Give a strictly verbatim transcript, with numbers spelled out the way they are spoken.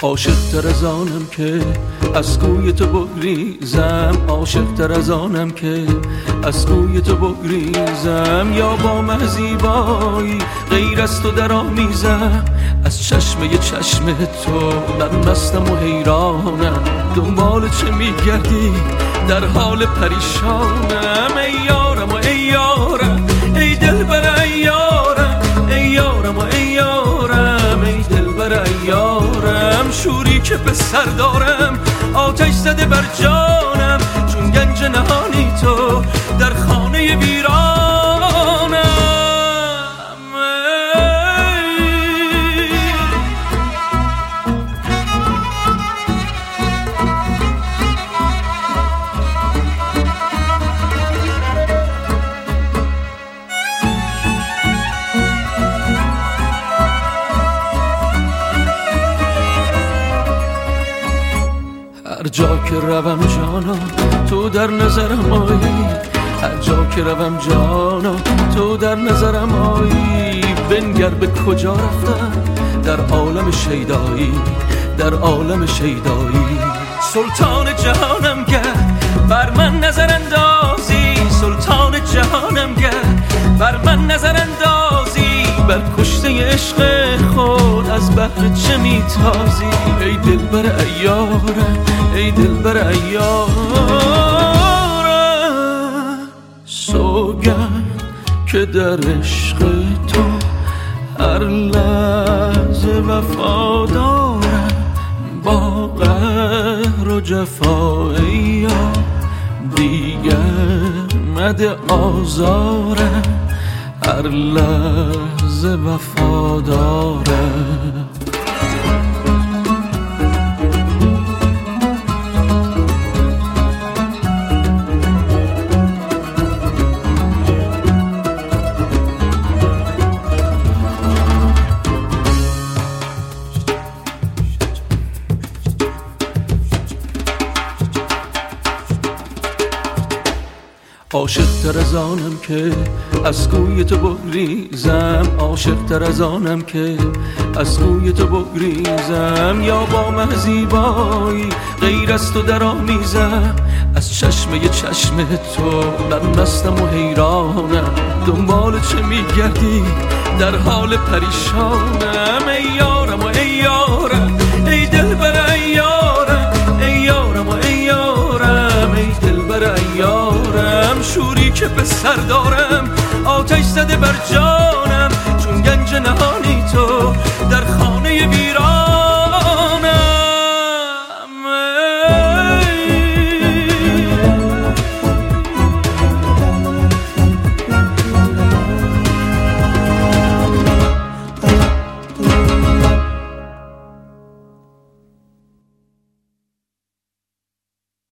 عاشق تر از آنم که از کوی تو بگریزم، عاشق تر از آنم که از کوی تو بگریزم، یا با مهزیبایی غیر از تو در آمیزم. از چشمه چشم تو من مستم و حیرانم، دنبال چه میگردی در حال پریشانم. ای یارم و ای یارم، ای دلبر ای یارم، ای یارم و ای یارم، ای دلبر ای یارم. شوری که به سر دارم آتش زده بر جانم، چون گنج نهانی تو در خانه ویرانم. هر جا که روم جانا تو در نظرم آیی، هر جا که روم جانا تو در نظرم آیی. بنگر به کجا رفتم در عالم شیدایی، در عالم شیدایی. سلطان جهانم گرد بر من نظر اندازی، سلطان جهانم گرد بر من نظر اندازی. بر کشته عشق خود از بحر چه میتازی؟ ای دلبر ای یارم، ای دلبر ای یارم. سوگند که در عشق تو هر لحظه وفادارم، با قهر و جفای یار دیگر مده آزارم، هر لحظه وفادارم. عاشق تر از آنم که از کوی تو بگریزم، عاشق تر از آنم که از کوی تو بگریزم، یا با مهزیبایی غیر از تو در آمیزم. از چشمه چشم تو من مستم و حیرانم، دنبال چه میگردی در حال پریشانم. ای یارم و ای یارم، ای دلبر ای یارم، ای یارم و ای یارم، ای دلبر ای یارم. شوری که به سر دارم آتش زده بر جان